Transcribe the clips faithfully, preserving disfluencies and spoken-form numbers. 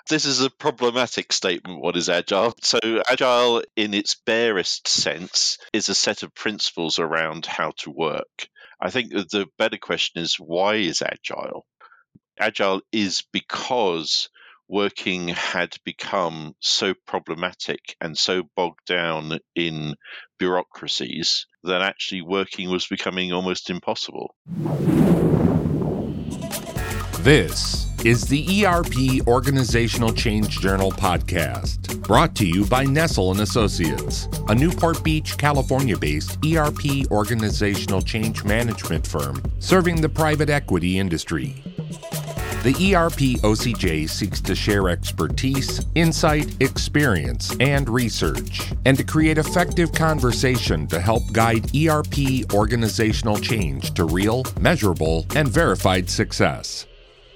This is a problematic statement, what is Agile? So Agile, in its barest sense, is a set of principles around how to work. I think that the better question is, why is Agile? Agile is because working had become so problematic and so bogged down in bureaucracies that actually working was becoming almost impossible. This is the E R P Organizational Change Journal podcast, brought to you by Nestle and Associates, a Newport Beach, California-based E R P organizational change management firm serving the private equity industry. The E R P O C J seeks to share expertise, insight, experience, and research, and to create effective conversation to help guide E R P organizational change to real, measurable, and verified success.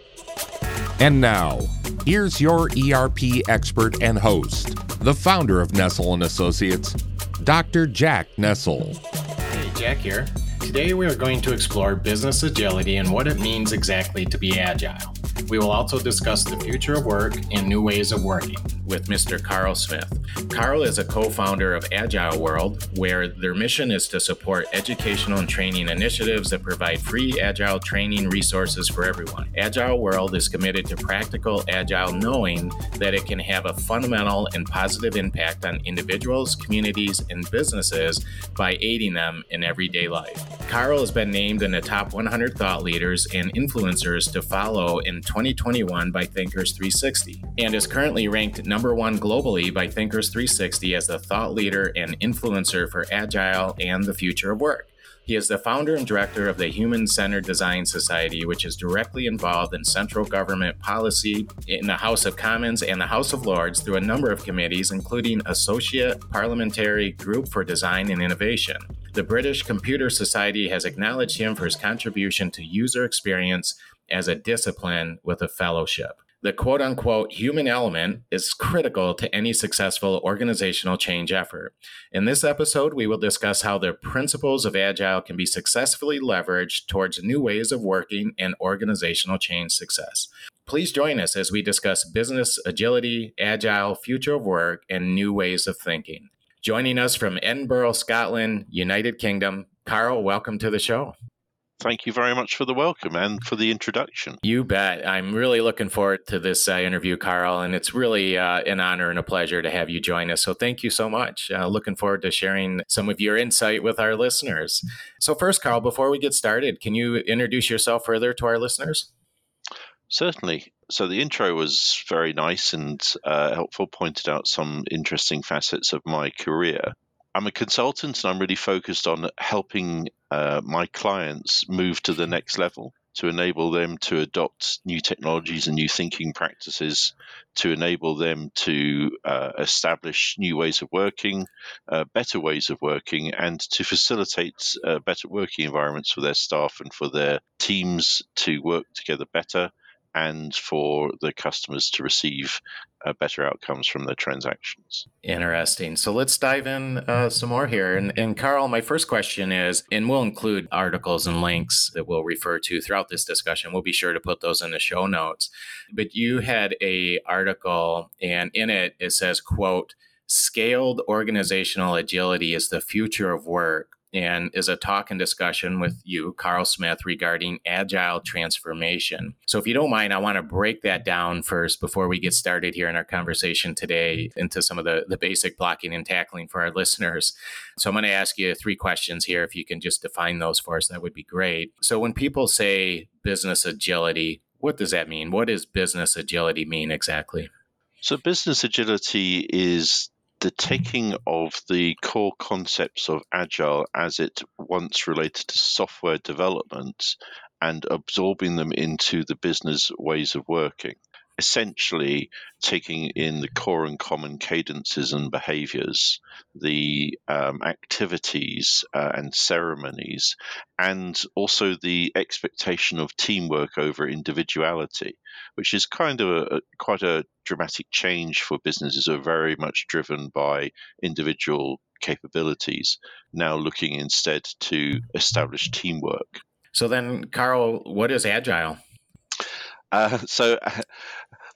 And now, here's your E R P expert and host, the founder of Nestle and Associates, Doctor Jack Nestle. Hey, Jack here. Today we are going to explore business agility and what it means exactly to be agile. We will also discuss the future of work and new ways of working with Mister Carl Smith. Carl is a co-founder of Agile World, where their mission is to support educational and training initiatives that provide free Agile training resources for everyone. Agile World is committed to practical Agile, knowing that it can have a fundamental and positive impact on individuals, communities, and businesses by aiding them in everyday life. Carl has been named in the top one hundred thought leaders and influencers to follow in twenty twenty-one by Thinkers three sixty, and is currently ranked number one globally by Thinkers three sixty as the thought leader and influencer for Agile and the future of work. He is the founder and director of the Human-Centered Design Society, which is directly involved in central government policy in the House of Commons and the House of Lords through a number of committees, including Associate Parliamentary Group for Design and Innovation. The British Computer Society has acknowledged him for his contribution to user experience as a discipline with a fellowship. The quote-unquote human element is critical to any successful organizational change effort. In this episode, we will discuss how the principles of Agile can be successfully leveraged towards new ways of working and organizational change success. Please join us as we discuss business agility, Agile, future of work, and new ways of thinking. Joining us from Edinburgh, Scotland, United Kingdom, Carl, welcome to the show. Thank you very much for the welcome and for the introduction. You bet. I'm really looking forward to this uh, interview, Carl, and it's really uh, an honor and a pleasure to have you join us. So thank you so much. Uh, looking forward to sharing some of your insight with our listeners. So first, Carl, before we get started, can you introduce yourself further to our listeners? Certainly. So the intro was very nice and uh, helpful, pointed out some interesting facets of my career. I'm a consultant and I'm really focused on helping uh, my clients move to the next level, to enable them to adopt new technologies and new thinking practices, to enable them to uh, establish new ways of working, uh, better ways of working, and to facilitate uh, better working environments for their staff and for their teams to work together better, and for the customers to receive uh, better outcomes from their transactions. Interesting. So let's dive in uh, some more here. And, and Carl, my first question is, and we'll include articles and links that we'll refer to throughout this discussion. We'll be sure to put those in the show notes. But you had a article, and in it, it says, quote, "Scaled organizational agility is the future of work," and is a talk and discussion with you, Carl Smith, regarding agile transformation. So if you don't mind, I want to break that down first before we get started here in our conversation today into some of the, the basic blocking and tackling for our listeners. So I'm going to ask you three questions here. If you can just define those for us, that would be great. So when people say business agility, what does that mean? What does business agility mean exactly? So business agility is the taking of the core concepts of Agile as it once related to software development and absorbing them into the business ways of working. Essentially, taking in the core and common cadences and behaviors, the um, activities uh, and ceremonies, and also the expectation of teamwork over individuality, which is kind of a, a, quite a dramatic change for businesses who are very much driven by individual capabilities, now looking instead to establish teamwork. So then, Carl, what is Agile? Uh, so uh,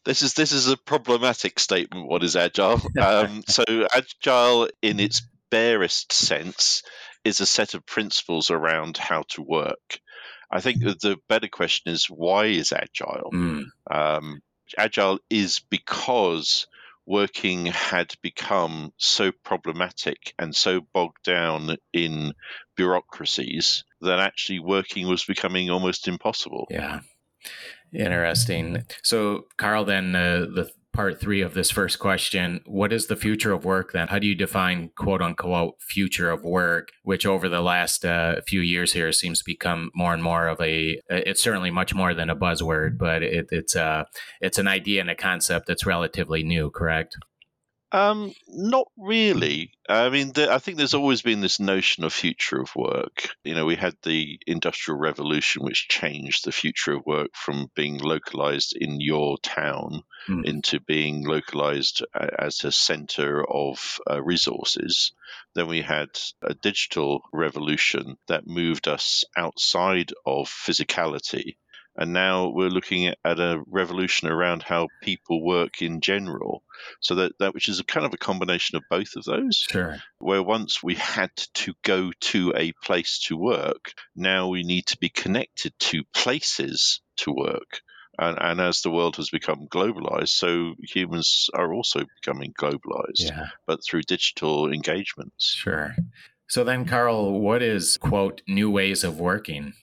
This is this is a problematic statement. What is agile? Um, so agile, in its barest sense, is a set of principles around how to work. I think that the better question is, why is agile? Mm. Um, agile is because working had become so problematic and so bogged down in bureaucracies that actually working was becoming almost impossible. Yeah. Interesting. So, Carl, then uh, the part three of this first question, what is the future of work then? How do you define quote unquote future of work, which over the last uh, few years here seems to become more and more of a, it's certainly much more than a buzzword, but it, it's, uh, it's an idea and a concept that's relatively new, correct? Um, not really. I mean, the, I think there's always been this notion of future of work. You know, we had the Industrial Revolution, which changed the future of work from being localized in your town mm. into being localized as a center of uh, resources. Then we had a digital revolution that moved us outside of physicality. And now we're looking at, at a revolution around how people work in general. So that, that which is a kind of a combination of both of those. Sure. Where once we had to go to a place to work, now we need to be connected to places to work. And, and as the world has become globalized, so humans are also becoming globalized, yeah. but through digital engagements. Sure. So then, Carl, what is, quote, new ways of working?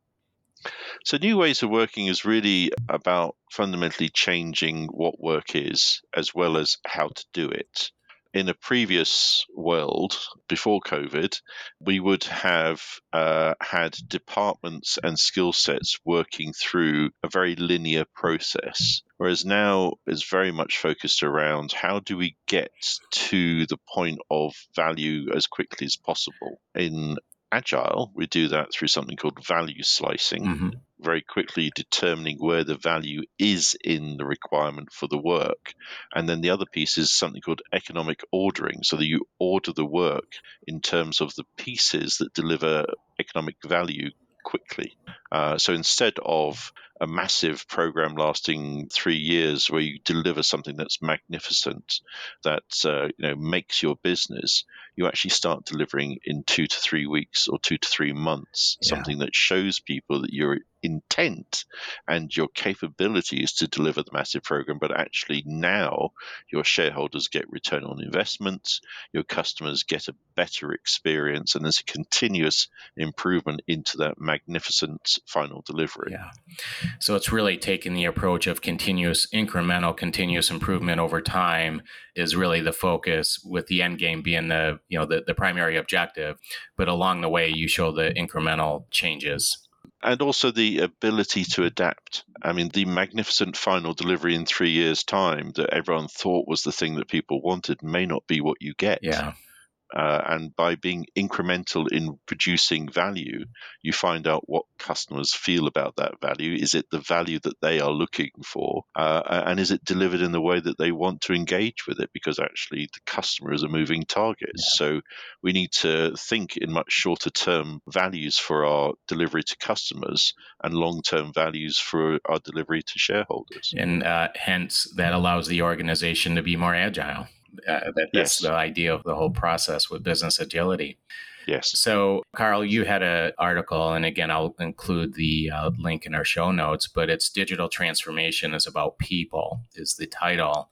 So new ways of working is really about fundamentally changing what work is, as well as how to do it. In a previous world, before COVID, we would have uh, had departments and skill sets working through a very linear process, whereas now it's very much focused around how do we get to the point of value as quickly as possible. In Agile, we do that through something called value slicing, mm-hmm. very quickly determining where the value is in the requirement for the work. And then the other piece is something called economic ordering, so that you order the work in terms of the pieces that deliver economic value quickly. Uh, so instead of a massive program lasting three years where you deliver something that's magnificent, that uh, you know makes your business, you actually start delivering in two to three weeks or two to three months, yeah. something that shows people that your intent and your capability is to deliver the massive program, but actually now your shareholders get return on investment, your customers get a better experience, and there's a continuous improvement into that magnificent final delivery. Yeah. So it's really taking the approach of continuous, incremental, continuous improvement over time is really the focus, with the end game being the, you know, the, the primary objective. But along the way, you show the incremental changes. And also the ability to adapt. I mean, the magnificent final delivery in three years' time that everyone thought was the thing that people wanted may not be what you get. Yeah. Uh, and by being incremental in producing value, you find out what customers feel about that value. Is it the value that they are looking for? Uh, and is it delivered in the way that they want to engage with it? Because actually the customer is a moving target. Yeah. So we need to think in much shorter term values for our delivery to customers and long-term values for our delivery to shareholders. And uh, hence that allows the organization to be more agile. Uh, that, that's yes. the idea of the whole process with business agility. Yes. So, Carl, you had an article, and again, I'll include the uh, link in our show notes, but it's Digital Transformation is About People is the title.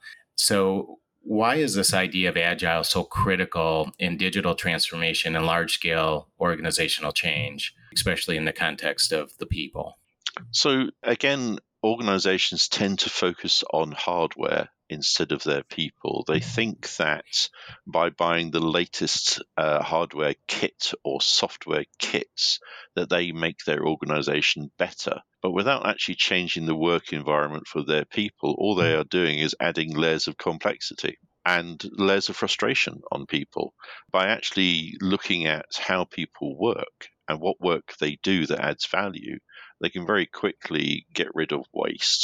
So why is this idea of agile so critical in digital transformation and large-scale organizational change, especially in the context of the people? So again, organizations tend to focus on hardware instead of their people. They think that by buying the latest uh, hardware kit or software kits that they make their organization better. But without actually changing the work environment for their people, all they are doing is adding layers of complexity and layers of frustration on people. By actually looking at how people work and what work they do that adds value, they can very quickly get rid of waste.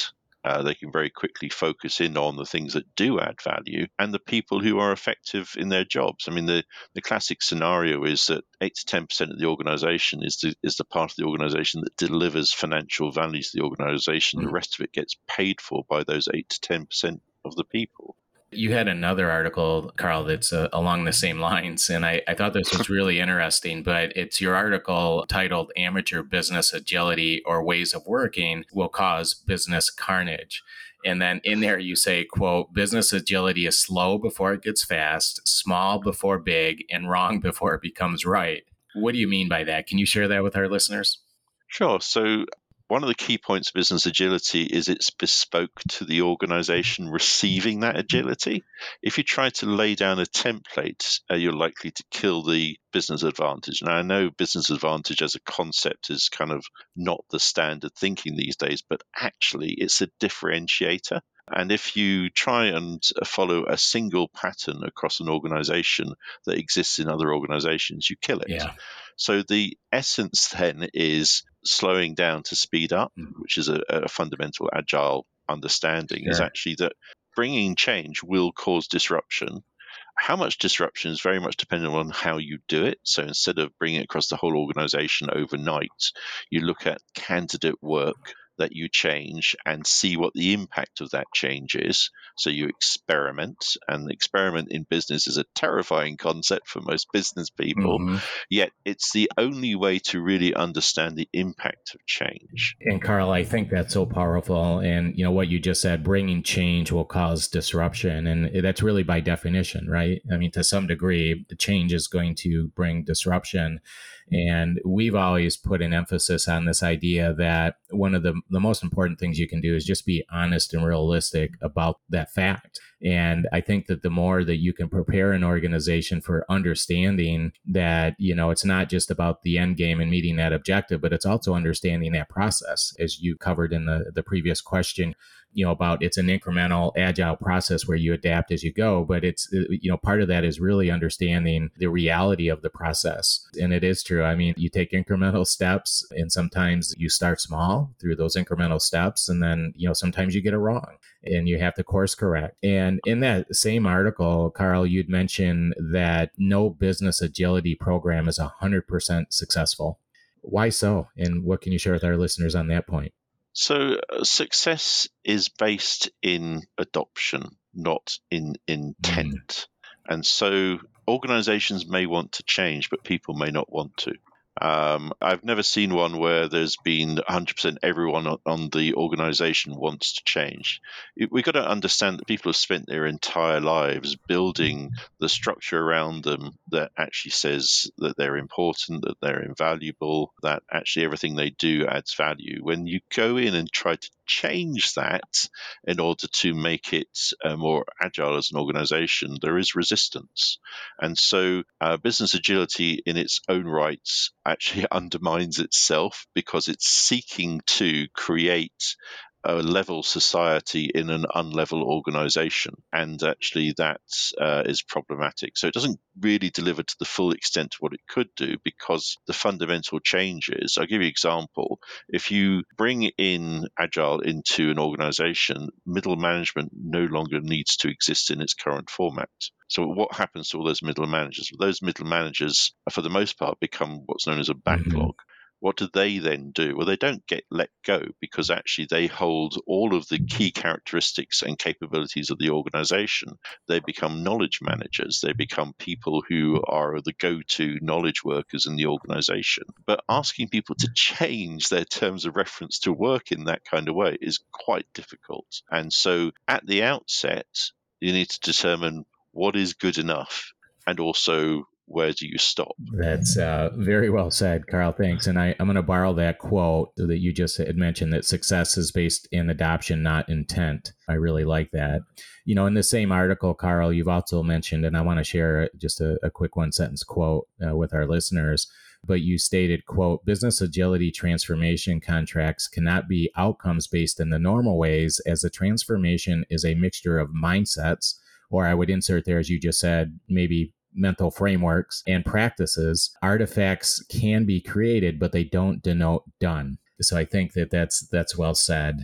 Uh, they can very quickly focus in on the things that do add value and the people who are effective in their jobs. I mean, the, the classic scenario is that eight to ten percent of the organization is the, is the part of the organization that delivers financial value to the organization. Mm-hmm. The rest of it gets paid for by those eight to ten percent of the people. You had another article, Carl, that's uh, along the same lines, and I, I thought this was really interesting, but it's your article titled Amateur Business Agility or Ways of Working Will Cause Business Carnage. And then in there you say, quote, business agility is slow before it gets fast, small before big, and wrong before it becomes right. What do you mean by that? Can you share that with our listeners? Sure. So one of the key points of business agility is it's bespoke to the organization receiving that agility. If you try to lay down a template, uh, you're likely to kill the business advantage. Now, I know business advantage as a concept is kind of not the standard thinking these days, but actually it's a differentiator. And if you try and follow a single pattern across an organization that exists in other organizations, you kill it. Yeah. So the essence then is slowing down to speed up, mm-hmm. which is a, a fundamental agile understanding, sure. is actually that bringing change will cause disruption. How much disruption is very much dependent on how you do it. So instead of bringing it across the whole organization overnight, you look at candidate work that you change and see what the impact of that change is. So you experiment, and the experiment in business is a terrifying concept for most business people, mm-hmm. yet it's the only way to really understand the impact of change. And Carl, I think that's so powerful. And you know what you just said, bringing change will cause disruption. And that's really by definition, right? I mean, to some degree, the change is going to bring disruption. And we've always put an emphasis on this idea that one of the, the most important things you can do is just be honest and realistic about that fact. And I think that the more that you can prepare an organization for understanding that, you know, it's not just about the end game and meeting that objective, but it's also understanding that process, as you covered in the, the previous question, you know, about it's an incremental agile process where you adapt as you go. But it's, you know, part of that is really understanding the reality of the process. And it is true. I mean, you take incremental steps, and sometimes you start small through those incremental steps. And then, you know, sometimes you get it wrong and you have to course correct. And in that same article, Carl, you'd mentioned that no business agility program is one hundred percent successful. Why so? And what can you share with our listeners on that point? So uh, success is based in adoption, not in intent. Mm. And so organizations may want to change, but people may not want to. Um, I've never seen one where there's been one hundred percent everyone on, on the organization wants to change. It, we've got to understand that people have spent their entire lives building the structure around them that actually says that they're important, that they're invaluable, that actually everything they do adds value. When you go in and try to change that in order to make it uh, more agile as an organization, there is resistance. And so uh, business agility in its own rights actually undermines itself because it's seeking to create a level society in an unlevel organization. And actually that uh, is problematic. So it doesn't really deliver to the full extent of what it could do because the fundamental changes. I'll give you an example. If you bring in Agile into an organization, middle management no longer needs to exist in its current format. So what happens to all those middle managers? Well, those middle managers, for the most part, become what's known as a backlog. Mm-hmm. What do they then do? Well, they don't get let go because actually they hold all of the key characteristics and capabilities of the organization. They become knowledge managers. They become people who are the go-to knowledge workers in the organization. But asking people to change their terms of reference to work in that kind of way is quite difficult. And so at the outset, you need to determine what is good enough and also where do you stop? That's uh, very well said, Carl. Thanks. And I, I'm going to borrow that quote that you just had mentioned, that success is based in adoption, not intent. I really like that. You know, in the same article, Carl, you've also mentioned, and I want to share just a, a quick one sentence quote uh, with our listeners, but you stated, quote, business agility transformation contracts cannot be outcomes based in the normal ways, as the transformation is a mixture of mindsets, or I would insert there, as you just said, maybe mental frameworks and practices. Artifacts can be created, but they don't denote done. So I think that that's that's well said.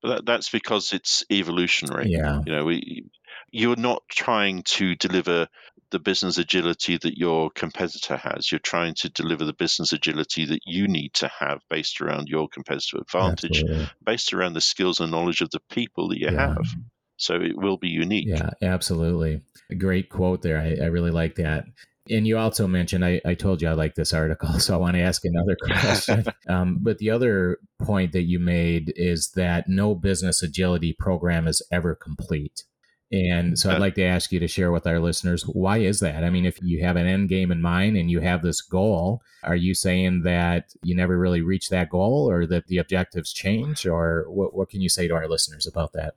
But that, that's because it's evolutionary. Yeah. You know, we, you're not trying to deliver the business agility that your competitor has. You're trying to deliver the business agility that you need to have based around your competitive advantage, Absolutely. based around the skills and knowledge of the people that you Yeah. have. So it will be unique. Yeah, absolutely. A great quote there. I, I really like that. And you also mentioned, I, I told you I like this article, so I want to ask another question. um, but the other point that you made is that no business agility program is ever complete. And so I'd like to ask you to share with our listeners, why is that? I mean, if you have an end game in mind and you have this goal, are you saying that you never really reach that goal, or that the objectives change? Or what, what can you say to our listeners about that?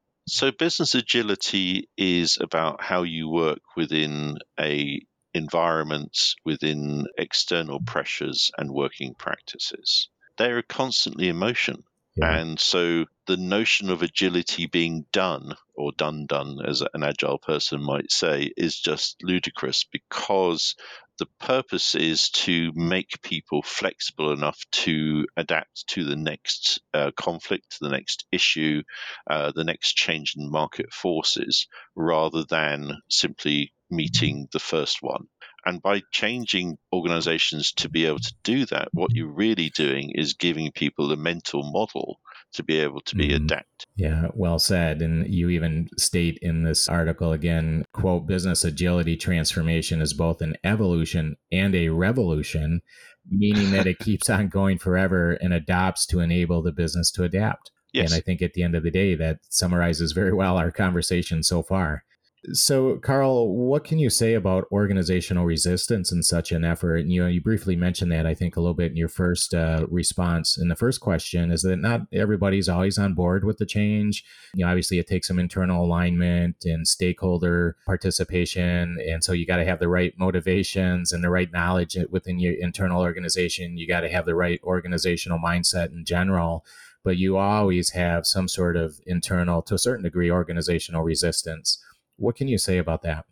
So business agility is about how you work within a environment, within external pressures and working practices. They are constantly in motion. Yeah. And so the notion of agility being done, or done done, as an agile person might say, is just ludicrous, because the purpose is to make people flexible enough to adapt to the next uh, conflict, the next issue, uh, the next change in market forces, rather than simply meeting the first one. And by changing organizations to be able to do that, what you're really doing is giving people the mental model to be able to be mm-hmm. adapted. Yeah, well said. And you even state in this article again, quote, business agility transformation is both an evolution and a revolution, meaning that it keeps on going forever and adapts to enable the business to adapt. Yes. And I think at the end of the day, that summarizes very well our conversation so far. So, Carl, what can you say about organizational resistance in such an effort? And you know, you briefly mentioned that, I think, a little bit in your first uh, response. And the first question is that not everybody's always on board with the change. You know, obviously, it takes some internal alignment and stakeholder participation, and so you got to have the right motivations and the right knowledge within your internal organization. You got to have the right organizational mindset in general. But you always have some sort of internal, to a certain degree, organizational resistance. What can you say about that?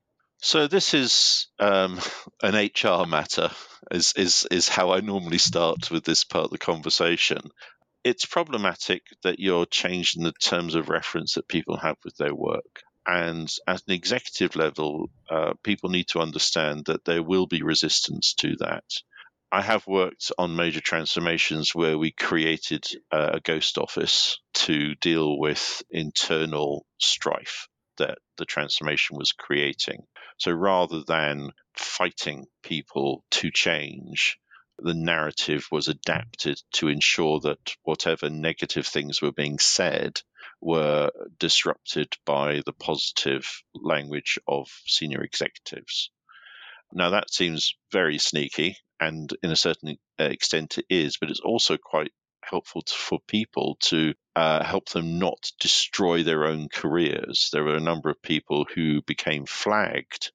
So this is um, an H R matter, is, is is how I normally start with this part of the conversation. It's problematic that you're changing the terms of reference that people have with their work. And at an executive level, uh, people need to understand that there will be resistance to that. I have worked on major transformations where we created uh, a ghost office to deal with internal strife that the transformation was creating. So rather than fighting people to change, the narrative was adapted to ensure that whatever negative things were being said were disrupted by the positive language of senior executives. Now that seems very sneaky, and in a certain extent it is, but it's also quite helpful to, for people to uh, help them not destroy their own careers. There were a number of people who became flagged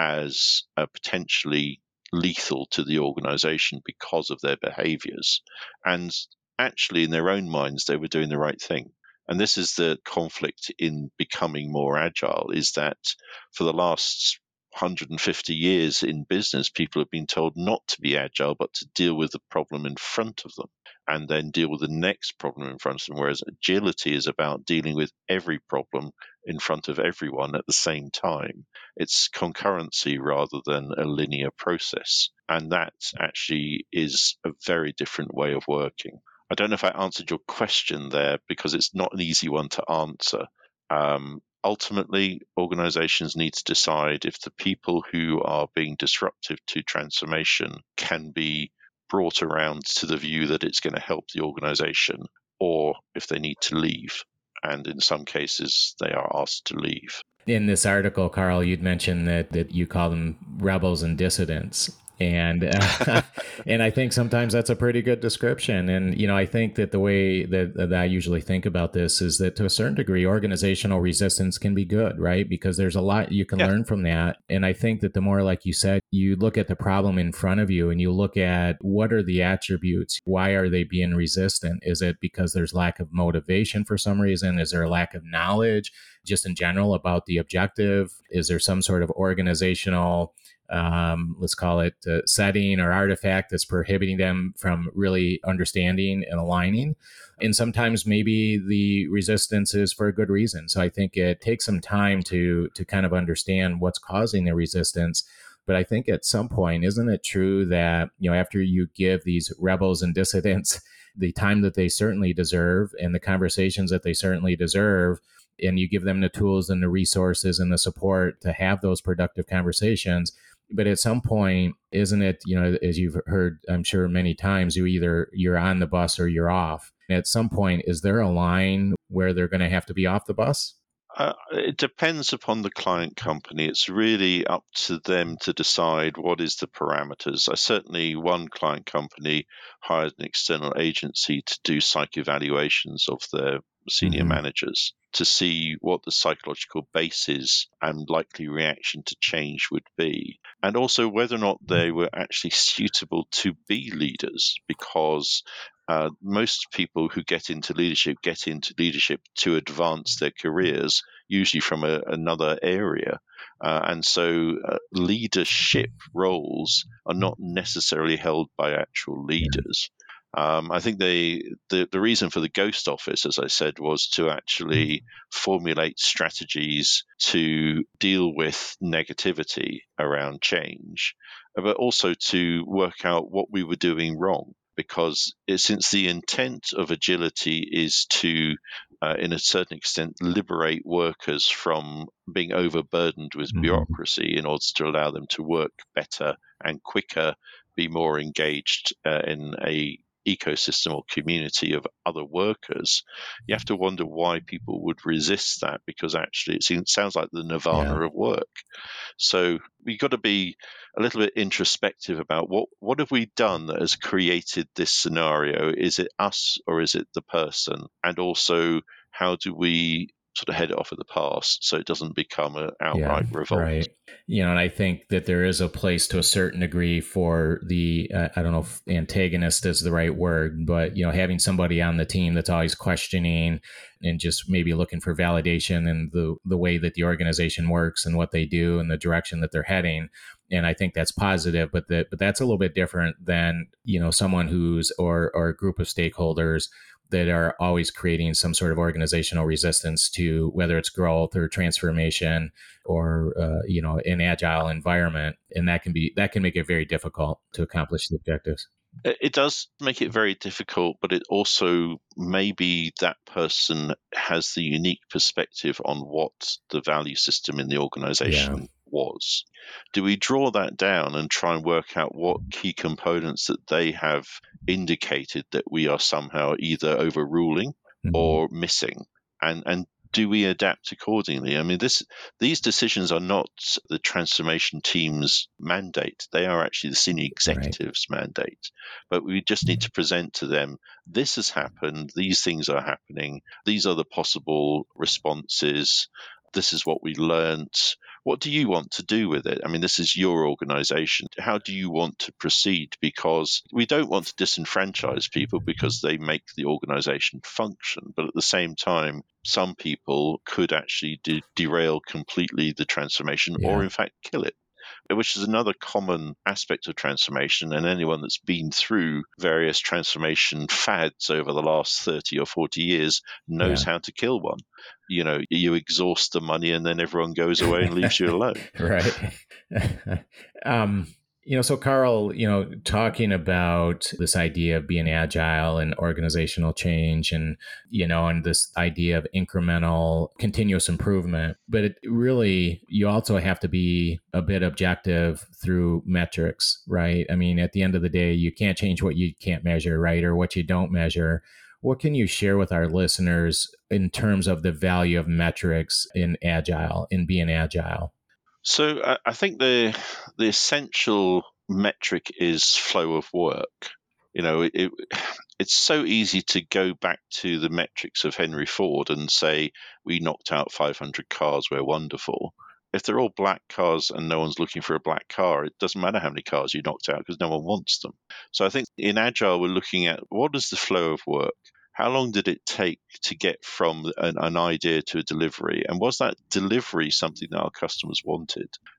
as uh, potentially lethal to the organization because of their behaviors. And actually, in their own minds, they were doing the right thing. And this is the conflict in becoming more agile, is that for the last one hundred fifty years in business, people have been told not to be agile, but to deal with the problem in front of them and then deal with the next problem in front of them. Whereas agility is about dealing with every problem in front of everyone at the same time. It's concurrency rather than a linear process. And that actually is a very different way of working. I don't know if I answered your question there, because it's not an easy one to answer. Um, Ultimately, organizations need to decide if the people who are being disruptive to transformation can be brought around to the view that it's going to help the organization, or if they need to leave. And in some cases, they are asked to leave. In this article, Carl, you'd mentioned that, that you call them rebels and dissidents. And uh, and I think sometimes that's a pretty good description. And, you know, I think that the way that, that I usually think about this is that to a certain degree, organizational resistance can be good, right? Because there's a lot you can yeah. learn from that. And I think that the more, like you said, you look at the problem in front of you and you look at what are the attributes? Why are they being resistant? Is it because there's lack of motivation for some reason? Is there a lack of knowledge just in general about the objective? Is there some sort of organizational um, let's call it uh, setting or artifact that's prohibiting them from really understanding and aligning. And sometimes maybe the resistance is for a good reason. So I think it takes some time to to kind of understand what's causing the resistance. But I think at some point, isn't it true that, you know, after you give these rebels and dissidents the time that they certainly deserve and the conversations that they certainly deserve, and you give them the tools and the resources and the support to have those productive conversations, but at some point, isn't it, you know, as you've heard, I'm sure many times, you either you're on the bus or you're off. At some point, is there a line where they're going to have to be off the bus? Uh, it depends upon the client company. It's really up to them to decide what is the parameters. I certainly, one client company hired an external agency to do psych evaluations of their senior mm-hmm. managers to see what the psychological basis and likely reaction to change would be, and also whether or not they were actually suitable to be leaders, because uh, most people who get into leadership get into leadership to advance their careers, usually from a, another area. Uh, and so uh, leadership roles are not necessarily held by actual leaders. Um, I think they, the, the reason for the Ghost Office, as I said, was to actually formulate strategies to deal with negativity around change, but also to work out what we were doing wrong. Because it, since the intent of agility is to, uh, in a certain extent, liberate workers from being overburdened with mm-hmm. bureaucracy in order to allow them to work better and quicker, be more engaged uh, in a ecosystem or community of other workers, you have to wonder why people would resist that, because actually it seems, sounds like the nirvana yeah. of work. So we've got to be a little bit introspective about what, what have we done that has created this scenario? Is it us or is it the person? And also, how do we sort of head it off at the pass so it doesn't become an outright yeah, revolt? Right. You know, and I think that there is a place to a certain degree for the, uh, I don't know if antagonist is the right word, but, you know, having somebody on the team that's always questioning and just maybe looking for validation in the, the way that the organization works and what they do and the direction that they're heading. And I think that's positive, but that, but that's a little bit different than, you know, someone who's, or, or a group of stakeholders that are always creating some sort of organizational resistance to whether it's growth or transformation or, uh, you know, an agile environment. And that can be, that can make it very difficult to accomplish the objectives. It does make it very difficult, but it also maybe that person has the unique perspective on what the value system in the organization yeah. was. Do we draw that down and try and work out what key components that they have indicated that we are somehow either overruling mm-hmm. or missing, and and do we adapt accordingly? I mean, this these decisions are not the transformation team's mandate. They are actually the senior executive's right. mandate. But we just need to present to them, this has happened, these things are happening, these are the possible responses, this is what we learned. What do you want to do with it? I mean, this is your organization. How do you want to proceed? Because we don't want to disenfranchise people because they make the organization function. But at the same time, some people could actually de- derail completely the transformation yeah. or, in fact, kill it, which is another common aspect of transformation. And anyone that's been through various transformation fads over the last thirty or forty years knows yeah. how to kill one. You know, you exhaust the money and then everyone goes away and leaves you alone. Right. um, you know, so Carl, you know, talking about this idea of being agile and organizational change and, you know, and this idea of incremental continuous improvement, but it really, you also have to be a bit objective through metrics, right? I mean, at the end of the day, you can't change what you can't measure, right? Or what you don't measure. What can you share with our listeners in terms of the value of metrics in agile, in being agile? So uh, I think the the essential metric is flow of work. You know, it, it's so easy to go back to the metrics of Henry Ford and say, we knocked out five hundred cars, we're wonderful. If they're all black cars and no one's looking for a black car, it doesn't matter how many cars you knocked out because no one wants them. So I think in Agile, we're looking at what is the flow of work? How long did it take to get from an, an idea to a delivery? And was that delivery something that our customers wanted?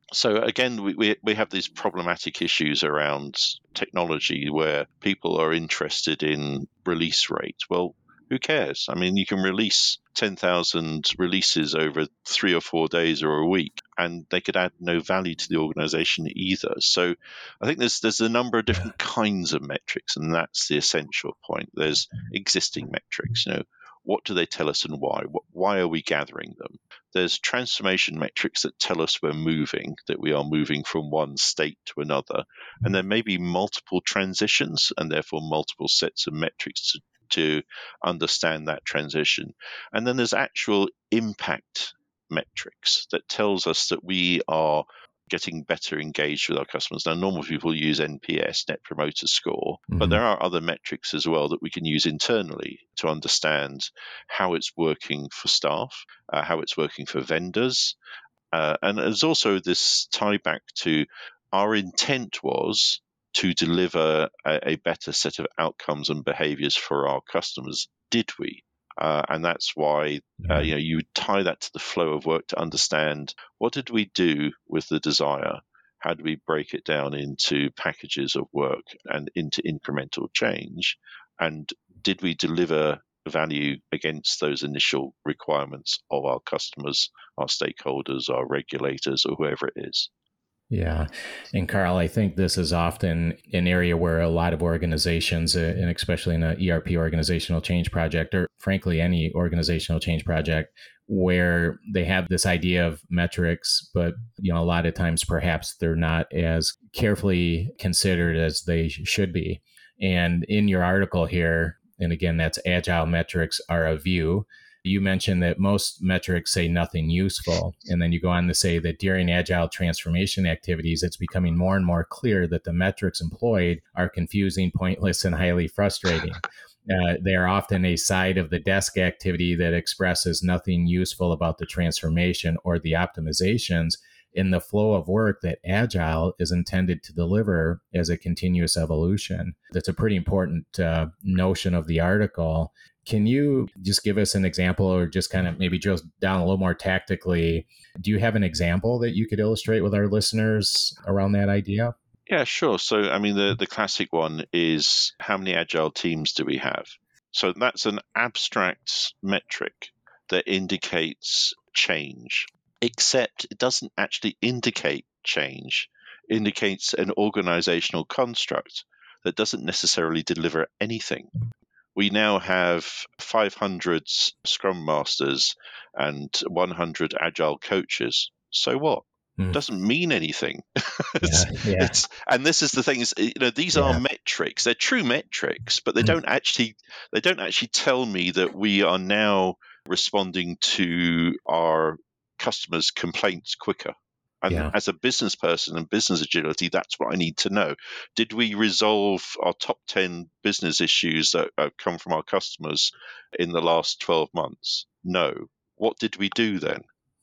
So again, we, we we have these problematic issues around technology where people are interested in release rate. Well, who cares? I mean, you can release ten thousand releases over three or four days or a week, and they could add no value to the organization either. So I think there's there's a number of different yeah. kinds of metrics, and that's the essential point. There's existing metrics, you know, what do they tell us and why? Why are we gathering them? There's transformation metrics that tell us we're moving, that we are moving from one state to another. And there may be multiple transitions and therefore multiple sets of metrics to to understand that transition. And then there's actual impact metrics that tells us that we are getting better engaged with our customers. Now, normal people use N P S, Net Promoter Score, mm-hmm. but there are other metrics as well that we can use internally to understand how it's working for staff, uh, how it's working for vendors. Uh, and there's also this tie back to our intent was to deliver a, a better set of outcomes and behaviors for our customers. Did we? Uh, and that's why uh, you know you tie that to the flow of work to understand what did we do with the desire? How do we break it down into packages of work and into incremental change? And did we deliver value against those initial requirements of our customers, our stakeholders, our regulators, or whoever it is? Yeah. And Carl, I think this is often an area where a lot of organizations, and especially in an E R P organizational change project, or frankly, any organizational change project, where they have this idea of metrics, but you know, a lot of times perhaps they're not as carefully considered as they should be. And in your article here, and again, that's Agile Metrics Are a View, you mentioned that most metrics say nothing useful. And then you go on to say that during agile transformation activities, it's becoming more and more clear that the metrics employed are confusing, pointless, and highly frustrating. Uh, they are often a side of the desk activity that expresses nothing useful about the transformation or the optimizations in the flow of work that Agile is intended to deliver as a continuous evolution. That's a pretty important uh, notion of the article. Can you just give us an example, or just kind of maybe drill down a little more tactically? Do you have an example that you could illustrate with our listeners around that idea? Yeah, sure. So, I mean, the, the classic one is how many agile teams do we have? So that's an abstract metric that indicates change, except it doesn't actually indicate change. It indicates an organizational construct that doesn't necessarily deliver anything. We now have five hundred Scrum Masters and one hundred Agile coaches. So what? Mm. Doesn't mean anything. it's, yeah, yeah. It's, and this is the thing: is you know these yeah. are metrics. They're true metrics, but they mm. don't actually they don't actually tell me that we are now responding to our customers' complaints quicker. And yeah. as a business person and business agility, that's what I need to know. Did we resolve our top ten business issues that uh, come from our customers in the last twelve months? No. What did we do then?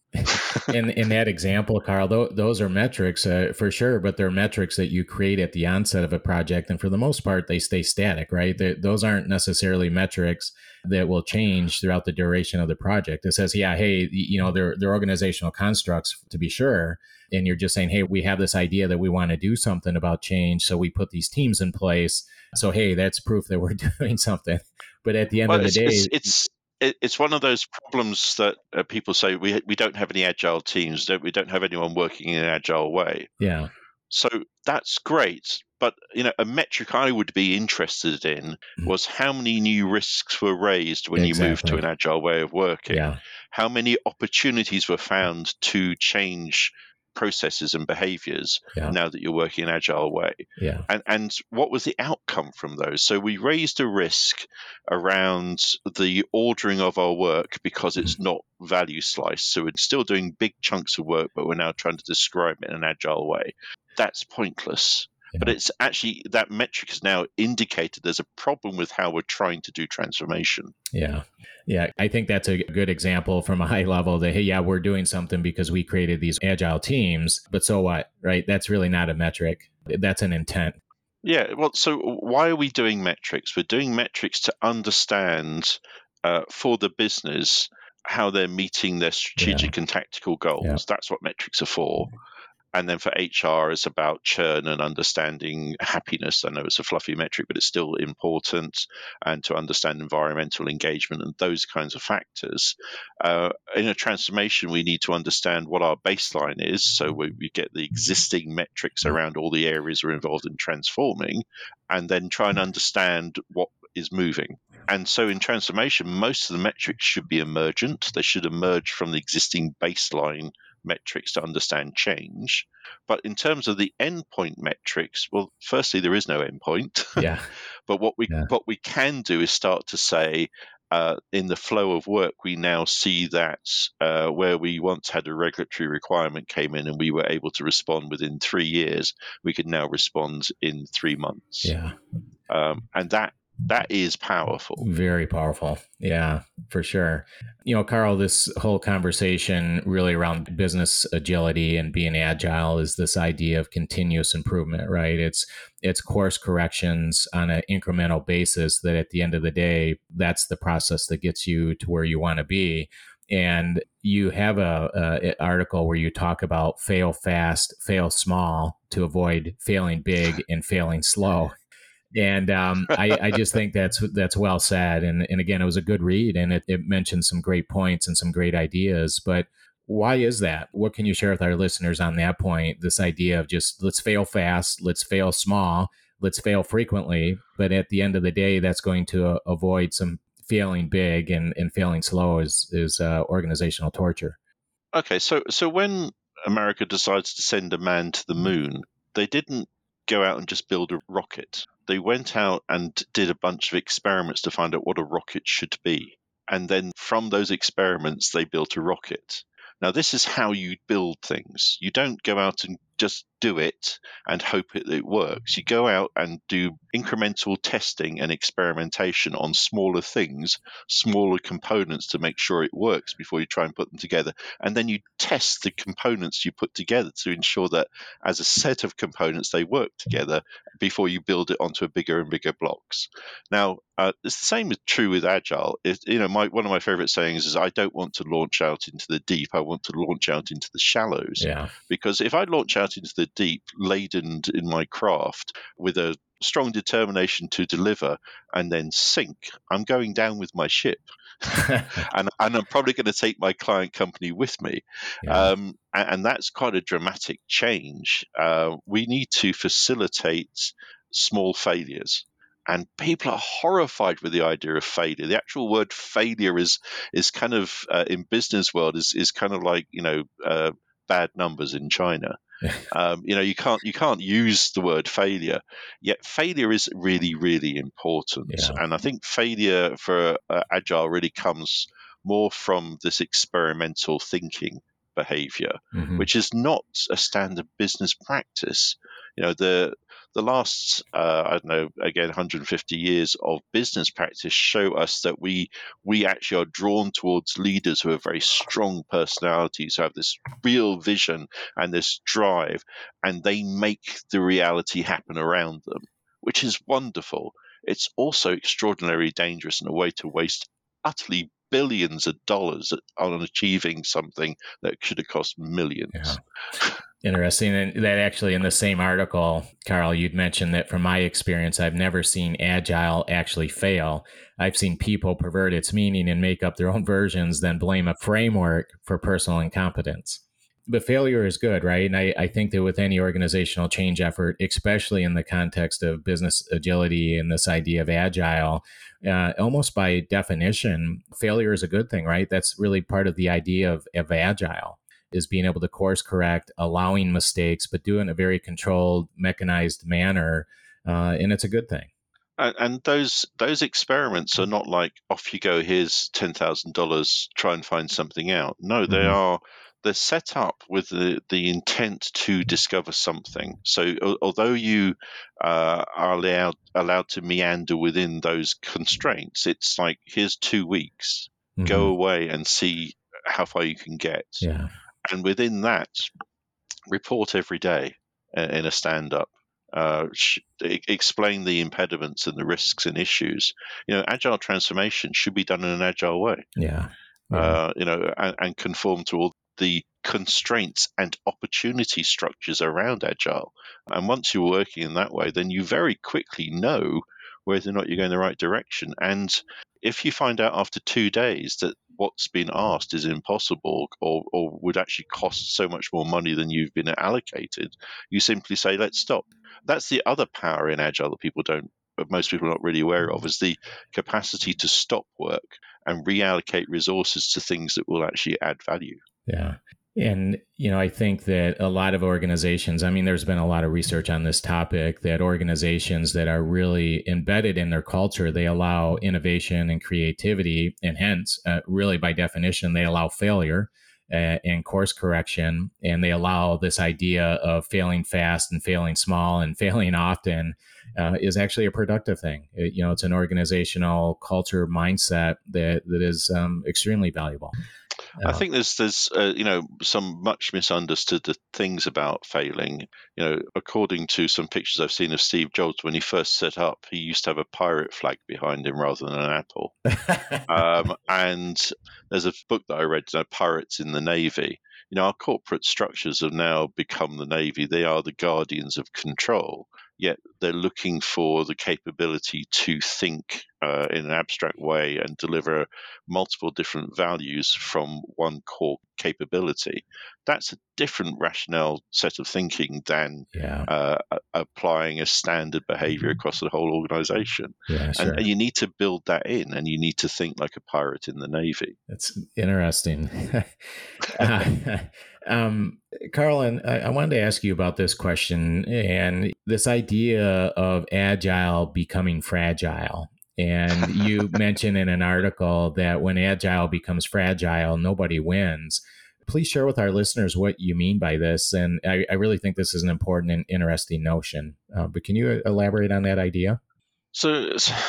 in in that example, Carl, th- those are metrics uh, for sure, but they're metrics that you create at the onset of a project. And for the most part, they stay static, right? They, those aren't necessarily metrics that will change throughout the duration of the project. It says, yeah, hey, you know, they're, they're organizational constructs to be sure. And you're just saying, hey, we have this idea that we want to do something about change. So we put these teams in place. So, hey, that's proof that we're doing something. But at the end well, of the it's, day, it's, it's it's one of those problems that uh, people say we we don't have any agile teams, don't we? Don't have anyone working in an agile way. Yeah. So that's great, but you know, a metric I would be interested in was how many new risks were raised when exactly. you moved to an agile way of working. Yeah. How many opportunities were found to change processes and behaviors yeah. now that you're working in an agile way. Yeah. And and what was the outcome from those? So we raised a risk around the ordering of our work because it's mm-hmm. not value sliced. So we're still doing big chunks of work, but we're now trying to describe it in an agile way. That's pointless. Yeah. But it's actually, that metric has now indicated there's a problem with how we're trying to do transformation. Yeah. Yeah. I think that's a good example from a high level that, hey, yeah, we're doing something because we created these agile teams, but so what, right? That's really not a metric. That's an intent. Yeah. Well, so why are we doing metrics? We're doing metrics to understand uh, for the business how they're meeting their strategic yeah. and tactical goals. Yeah. That's what metrics are for. And then for H R, it's about churn and understanding happiness. I know it's a fluffy metric, but it's still important, and to understand environmental engagement and those kinds of factors. Uh, in a transformation, we need to understand what our baseline is. So we, we get the existing metrics around all the areas we're involved in transforming, and then try and understand what is moving. And so in transformation, most of the metrics should be emergent. They should emerge from the existing baseline metrics to understand change. But in terms of the endpoint metrics, well, firstly, there is no endpoint. Yeah. But what we Yeah. what we can do is start to say, uh, in the flow of work, we now see that uh, where we once had a regulatory requirement came in and we were able to respond within three years, we can now respond in three months. Yeah. Um, and that That is powerful. Very powerful. Yeah, for sure. You know, Carl, this whole conversation really around business agility and being agile is this idea of continuous improvement, right? It's it's course corrections on an incremental basis that at the end of the day, that's the process that gets you to where you want to be. And you have a, a article where you talk about fail fast, fail small to avoid failing big and failing slow. And um, I, I just think that's that's well said. And, and again, it was a good read, and it, it mentioned some great points and some great ideas. But why is that? What can you share with our listeners on that point? This idea of just let's fail fast, let's fail small, let's fail frequently. But at the end of the day, that's going to uh, avoid some failing big and, and failing slow is, is uh, organizational torture. Okay, so so when America decides to send a man to the moon, they didn't go out and just build a rocket. They went out and did a bunch of experiments to find out what a rocket should be. And then from those experiments, they built a rocket. Now, this is how you build things. You don't go out and just do it and hope it, it works. You go out and do incremental testing and experimentation on smaller things, smaller components to make sure it works before you try and put them together. And then you test the components you put together to ensure that as a set of components, they work together before you build it onto a bigger and bigger blocks. Now, uh, it's the same is true with Agile. It, you know, my, one of my favorite sayings is I don't want to launch out into the deep. I want to launch out into the shallows. Yeah. Because if I launch out into the deep, laden in my craft with a strong determination to deliver and then sink, I'm going down with my ship. and, and I'm probably going to take my client company with me. Yeah. Um, and, and that's quite a dramatic change. Uh, we need to facilitate small failures. And people are horrified with the idea of failure. The actual word failure is is kind of, uh, in business world, is, is kind of like, you know, uh, bad numbers in China. um, you know, you can't you can't use the word failure. Yet failure is really, really important. Yeah. And I think failure for uh, Agile really comes more from this experimental thinking behavior, Mm-hmm. which is not a standard business practice. You know, the the last, uh, I don't know, again, one hundred fifty years of business practice show us that we we actually are drawn towards leaders who have very strong personalities, who have this real vision and this drive, and they make the reality happen around them, which is wonderful. It's also extraordinarily dangerous and a way to waste utterly billions of dollars on achieving something that should have cost millions. Yeah. Interesting. And that actually in the same article, Carl, you'd mentioned that from my experience, I've never seen Agile actually fail. I've seen people pervert its meaning and make up their own versions, then blame a framework for personal incompetence. But failure is good, right? And I, I think that with any organizational change effort, especially in the context of business agility and this idea of Agile, uh, almost by definition, failure is a good thing, right? That's really part of the idea of, of Agile, is being able to course correct, allowing mistakes, but do it in a very controlled, mechanized manner. Uh, and it's a good thing. And, and those those experiments are not like, off you go, here's ten thousand dollars, try and find something out. No, they Mhm. are, they're set up with the, the intent to discover something. So al- although you uh, are allowed, allowed to meander within those constraints, it's like, here's two weeks, Mhm. go away and see how far you can get. Yeah. And within that, report every day uh, in a stand-up. Uh, sh- e- explain the impediments and the risks and issues. You know, agile transformation should be done in an agile way. Yeah. Yeah. Uh, you know, and, and conform to all the constraints and opportunity structures around Agile. And once you're working in that way, then you very quickly know whether or not you're going the right direction. And if you find out after two days that what's been asked is impossible or, or would actually cost so much more money than you've been allocated, you simply say, let's stop. That's the other power in Agile that people don't, most people are not really aware of, is the capacity to stop work and reallocate resources to things that will actually add value. Yeah. And, you know, I think that a lot of organizations, I mean, there's been a lot of research on this topic, that organizations that are really embedded in their culture, they allow innovation and creativity, and hence, uh, really by definition, they allow failure uh, and course correction, and they allow this idea of failing fast and failing small and failing often uh, is actually a productive thing. It, you know, it's an organizational culture mindset that that is um, extremely valuable. I think there's there's uh, you know some much misunderstood things about failing. You know, according to some pictures I've seen of Steve Jobs when he first set up, he used to have a pirate flag behind him rather than an apple. um, and there's a book that I read, you know, Pirates in the Navy. You know, our corporate structures have now become the Navy. They are the guardians of control. Yet they're looking for the capability to think uh, in an abstract way and deliver multiple different values from one core capability. That's a different rationale set of thinking than yeah. uh, applying a standard behavior across the whole organization. Yeah, sure. and, and you need to build that in, and you need to think like a pirate in the Navy. That's interesting. uh, um, Carl, and I, I wanted to ask you about this question and this idea of Agile becoming fragile. And you mentioned in an article that when Agile becomes fragile, nobody wins. Please share with our listeners what you mean by this. And I, I really think this is an important and interesting notion. Uh, but can you elaborate on that idea? So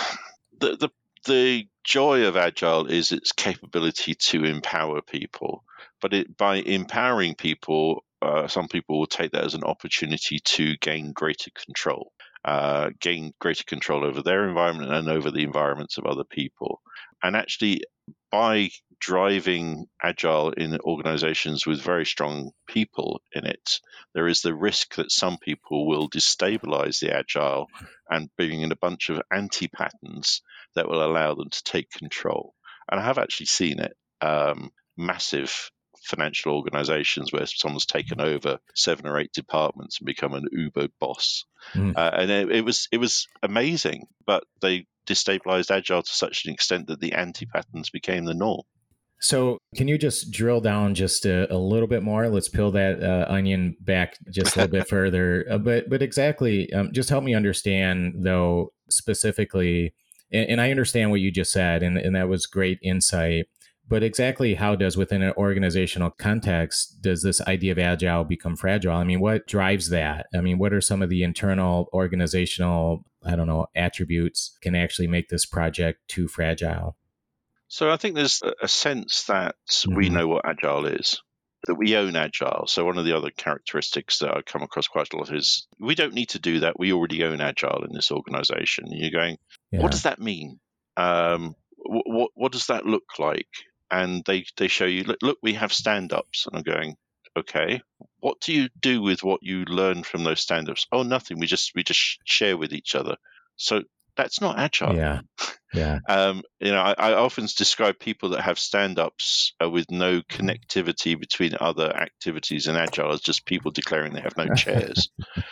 the, the the joy of Agile is its capability to empower people. But it, by empowering people, uh, some people will take that as an opportunity to gain greater control, uh, gain greater control over their environment and over the environments of other people. And actually, by driving Agile in organizations with very strong people in it, there is the risk that some people will destabilize the Agile and bring in a bunch of anti-patterns that will allow them to take control. And I have actually seen it. Um, massive financial organizations where someone's taken over seven or eight departments and become an Uber boss. Mm. Uh, and it, it was it was amazing, but they destabilized Agile to such an extent that the anti-patterns became the norm. So can you just drill down just a, a little bit more? Let's peel that uh, onion back just a little bit further. Uh, but but exactly, um, just help me understand, though, specifically, and, and I understand what you just said, and, and that was great insight. But exactly how does, within an organizational context, does this idea of Agile become fragile? I mean, what drives that? I mean, what are some of the internal organizational, I don't know, attributes can actually make this project too fragile? So I think there's a sense that mm-hmm. we know what Agile is, that we own Agile. So one of the other characteristics that I come across quite a lot is we don't need to do that. We already own Agile in this organization. And you're going, yeah. What does that mean? Um, what, what, what does that look like? And they, they show you, look, look, we have stand-ups. And I'm going, okay, what do you do with what you learn from those stand-ups? Oh, nothing. We just we just share with each other. So that's not Agile. Yeah, yeah. um, you know, I, I often describe people that have stand-ups uh, with no connectivity between other activities in Agile as just people declaring they have no chairs.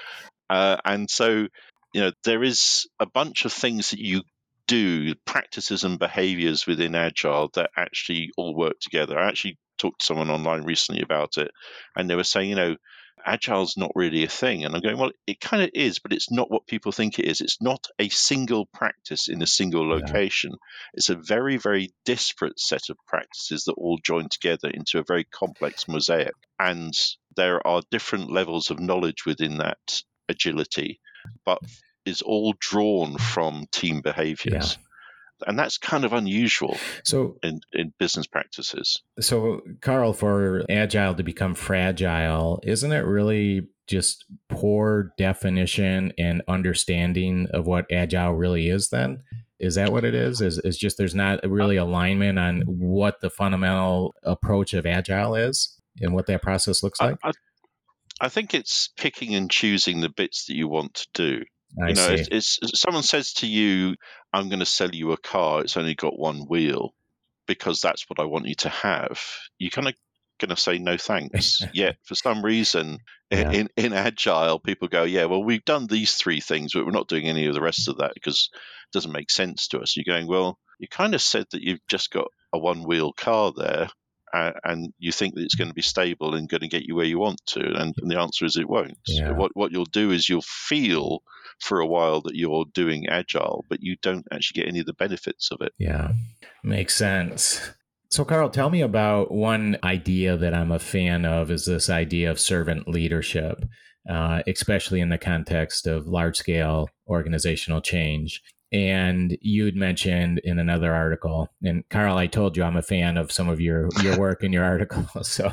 uh, and so, you know, there is a bunch of things that you do, practices and behaviors within Agile that actually all work together. I actually talked to someone online recently about it, and they were saying, you know, Agile's not really a thing. And I'm going, well, it kind of is, but it's not what people think it is. It's not a single practice in a single location. Yeah. It's a very, very disparate set of practices that all join together into a very complex mosaic. And there are different levels of knowledge within that agility, but is all drawn from team behaviors. Yeah. And that's kind of unusual so, in, in business practices. So, Carl, for Agile to become fragile, isn't it really just poor definition and understanding of what Agile really is then? Is that what it is? Is is just there's not really alignment on what the fundamental approach of Agile is? and what that process looks I, like? I, I think it's picking and choosing the bits that you want to do. I you know, see. it's, it's someone says to you, "I'm going to sell you a car. It's only got one wheel because that's what I want you to have." You kind of going to say no thanks. Yet for some reason Yeah. in in agile, people go, "Yeah, well, we've done these three things, but we're not doing any of the rest of that because it doesn't make sense to us." You're going, well, you kind of said that you've just got a one wheel car there. Uh, and you think that it's going to be stable and going to get you where you want to, and, and the answer is it won't. Yeah. What what you'll do is you'll feel for a while that you're doing agile, but you don't actually get any of the benefits of it. Yeah, makes sense. So, Carl, tell me about one idea that I'm a fan of is this idea of servant leadership, uh, especially in the context of large scale organizational change. And you had mentioned in another article, and Carl, I told you I'm a fan of some of your, your work in your article. So,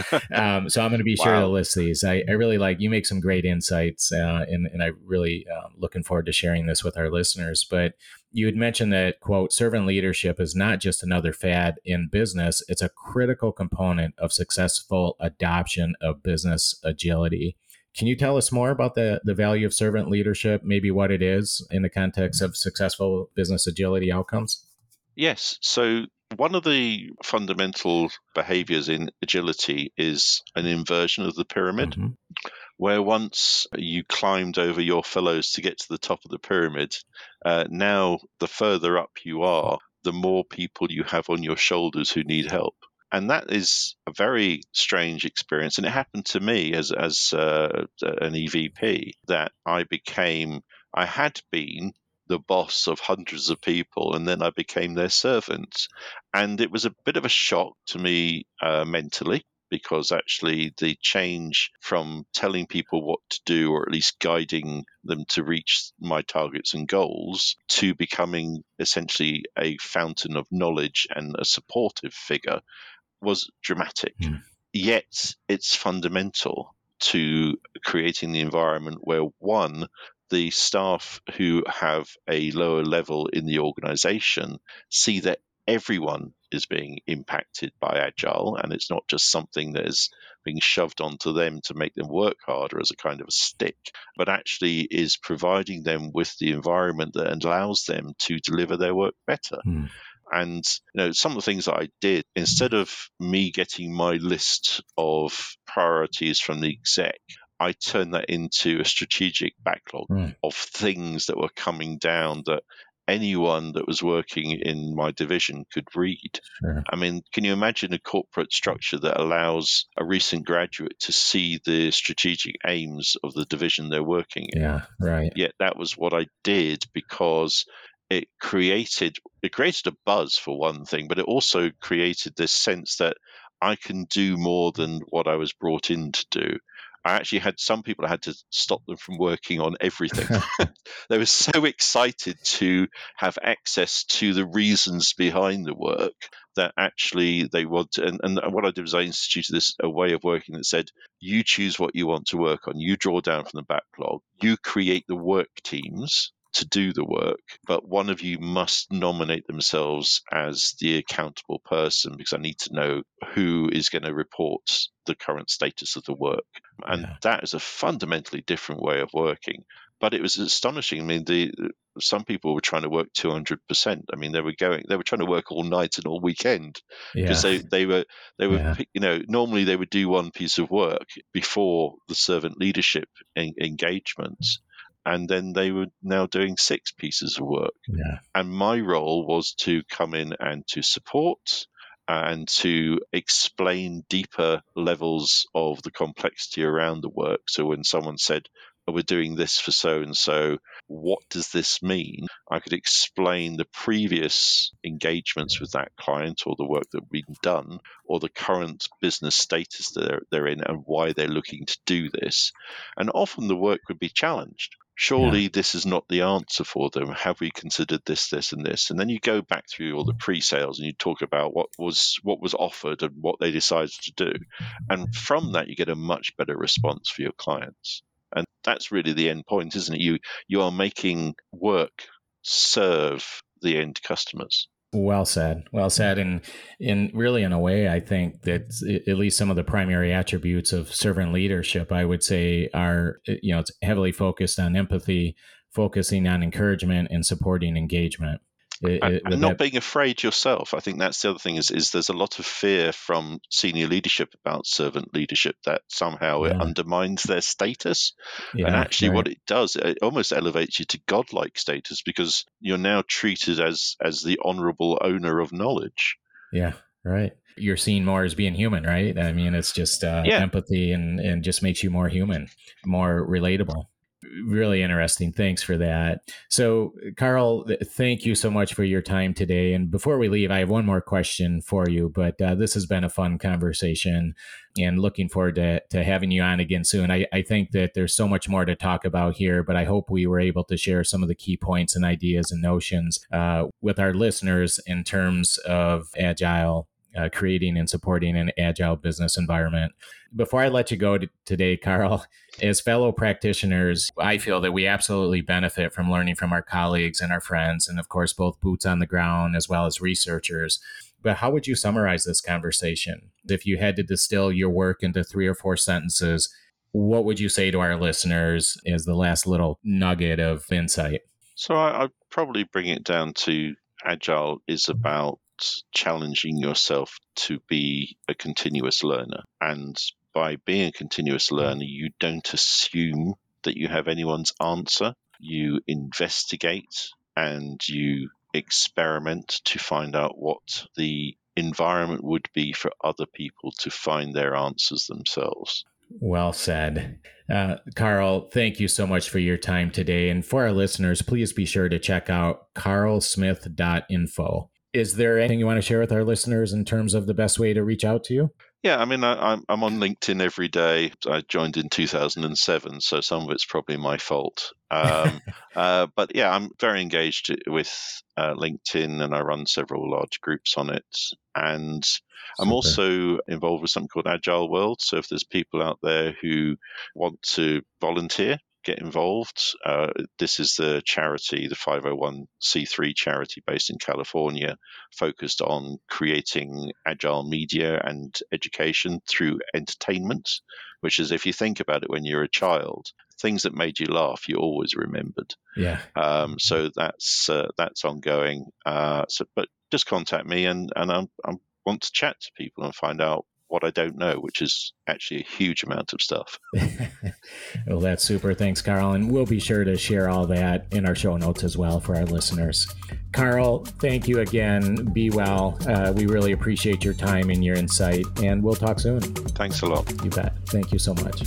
um, so I'm going to be sure Wow. to list these. I, I really like, you make some great insights, uh, and, and I really uh, looking forward to sharing this with our listeners. But you had mentioned that, quote, servant leadership is not just another fad in business. It's a critical component of successful adoption of business agility. Can you tell us more about the, the value of servant leadership, maybe what it is in the context of successful business agility outcomes? Yes. So one of the fundamental behaviors in agility is an inversion of the pyramid, Mm-hmm. where once you climbed over your fellows to get to the top of the pyramid, uh, now the further up you are, the more people you have on your shoulders who need help. And that is a very strange experience. And it happened to me as as uh, an E V P that I became, I had been the boss of hundreds of people, and then I became their servant. And it was a bit of a shock to me uh, mentally, because actually the change from telling people what to do, or at least guiding them to reach my targets and goals, to becoming essentially a fountain of knowledge and a supportive figure was dramatic. Mm. Yet it's fundamental to creating the environment where, one, the staff who have a lower level in the organization see that everyone is being impacted by agile, and it's not just something that is being shoved onto them to make them work harder as a kind of a stick, but actually is providing them with the environment that allows them to deliver their work better. Mm. And you know, some of the things that I did, instead of me getting my list of priorities from the exec, I turned that into a strategic backlog Mm. of things that were coming down that anyone that was working in my division could read. Sure. I mean, can you imagine a corporate structure that allows a recent graduate to see the strategic aims of the division they're working in? Yeah, right. Yet that was what I did, because it created it created a buzz for one thing, but it also created this sense that I can do more than what I was brought in to do. I actually had some people, I had to stop them from working on everything. They were so excited to have access to the reasons behind the work that actually they want to, and, and what I did was I instituted this a way of working that said, you choose what you want to work on, you draw down from the backlog, you create the work teams to do the work, but one of you must nominate themselves as the accountable person, because I need to know who is going to report the current status of the work. And Yeah. that is a fundamentally different way of working. But it was astonishing. I mean, the some people were trying to work two hundred percent. I mean, they were going, they were trying to work all night and all weekend, because Yeah. they, they were, they were, Yeah. you know, normally they would do one piece of work before the servant leadership en- engagements, and then they were now doing six pieces of work. Yeah. And my role was to come in and to support and to explain deeper levels of the complexity around the work. So when someone said, oh, we're doing this for so-and-so, what does this mean? I could explain the previous engagements with that client, or the work that had been done, or the current business status that they're, they're in, and why they're looking to do this. And often the work would be challenged. Surely Yeah. this is not the answer for them. Have we considered this, this, and this? And then you go back through all the pre-sales and you talk about what was what was offered and what they decided to do. And from that, you get a much better response for your clients. And that's really the end point, isn't it? You you are making work serve the end customers. Well said. Well said. And in really, in a way, I think that at least some of the primary attributes of servant leadership, I would say, are, you know, it's heavily focused on empathy, focusing on encouragement and supporting engagement. It, and, it, and that, not being afraid yourself. I think that's the other thing is, is there's a lot of fear from senior leadership about servant leadership that somehow yeah. it undermines their status. Yeah, and actually right. what it does, it almost elevates you to godlike status because you're now treated as as the honorable owner of knowledge. Yeah, right. You're seen more as being human, right? I mean, it's just uh, yeah. empathy and, and just makes you more human, more relatable. Really interesting. Thanks for that. So, Carl, thank you so much for your time today. And before we leave, I have one more question for you, but uh, this has been a fun conversation and looking forward to, to having you on again soon. I, I think that there's so much more to talk about here, but I hope we were able to share some of the key points and ideas and notions uh, with our listeners in terms of Agile, Uh, creating and supporting an agile business environment. Before I let you go to today, Carl, as fellow practitioners, I feel that we absolutely benefit from learning from our colleagues and our friends, and of course, both boots on the ground as well as researchers. But how would you summarize this conversation? If you had to distill your work into three or four sentences, what would you say to our listeners as the last little nugget of insight? So I, I'd probably bring it down to Agile is about challenging yourself to be a continuous learner. And by being a continuous learner, you don't assume that you have anyone's answer. You investigate and you experiment to find out what the environment would be for other people to find their answers themselves. Well said. Uh, Carl, thank you so much for your time today. And for our listeners, please be sure to check out carl smith dot info. Is there anything you want to share with our listeners in terms of the best way to reach out to you? Yeah, I mean, I, I'm I'm on LinkedIn every day. I joined in two thousand seven, so some of it's probably my fault. Um, uh, but yeah, I'm very engaged with uh, LinkedIn, and I run several large groups on it. And I'm Super. also involved with something called Agile World. So if there's people out there who want to volunteer, get involved. Uh, this is the charity, the five oh one c three charity based in California, focused on creating agile media and education through entertainment, which is, if you think about it, when you're a child, things that made you laugh, you always remembered. Yeah. Um, so that's uh, that's ongoing. Uh, so, but just contact me, and and I want to chat to people and find out what I don't know, which is actually a huge amount of stuff. Well, that's super. Thanks, Carl. And we'll be sure to share all that in our show notes as well for our listeners. Carl, thank you again. Be well. Uh, we really appreciate your time and your insight, and we'll talk soon. Thanks a lot. You bet. Thank you so much.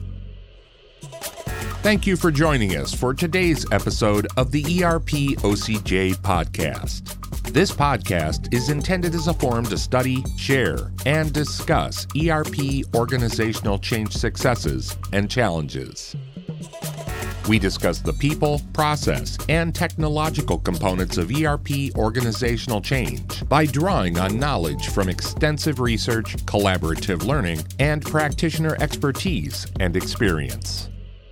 Thank you for joining us for today's episode of the E R P O C J podcast. This podcast is intended as a forum to study, share, and discuss E R P organizational change successes and challenges. We discuss the people, process, and technological components of E R P organizational change by drawing on knowledge from extensive research, collaborative learning, and practitioner expertise and experience.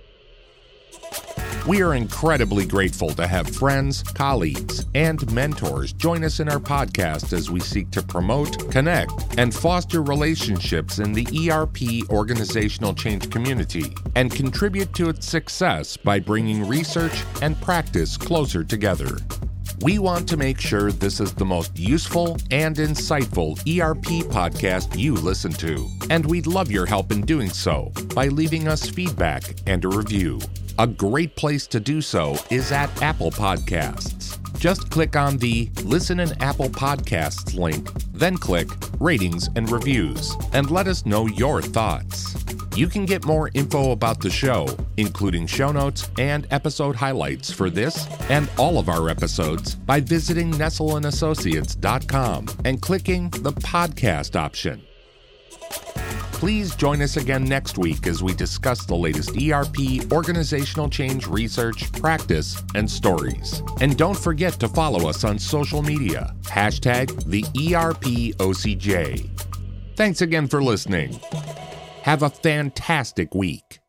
We are incredibly grateful to have friends, colleagues, and mentors join us in our podcast as we seek to promote, connect, and foster relationships in the E R P organizational change community and contribute to its success by bringing research and practice closer together. We want to make sure this is the most useful and insightful E R P podcast you listen to, and we'd love your help in doing so by leaving us feedback and a review. A great place to do so is at Apple Podcasts. Just click on the Listen in Apple Podcasts link, then click Ratings and Reviews, and let us know your thoughts. You can get more info about the show, including show notes and episode highlights for this and all of our episodes, by visiting nestle and associates dot com and clicking the podcast option. Please join us again next week as we discuss the latest E R P organizational change research, practice, and stories. And don't forget to follow us on social media, hashtag the E R P O C J. Thanks again for listening. Have a fantastic week.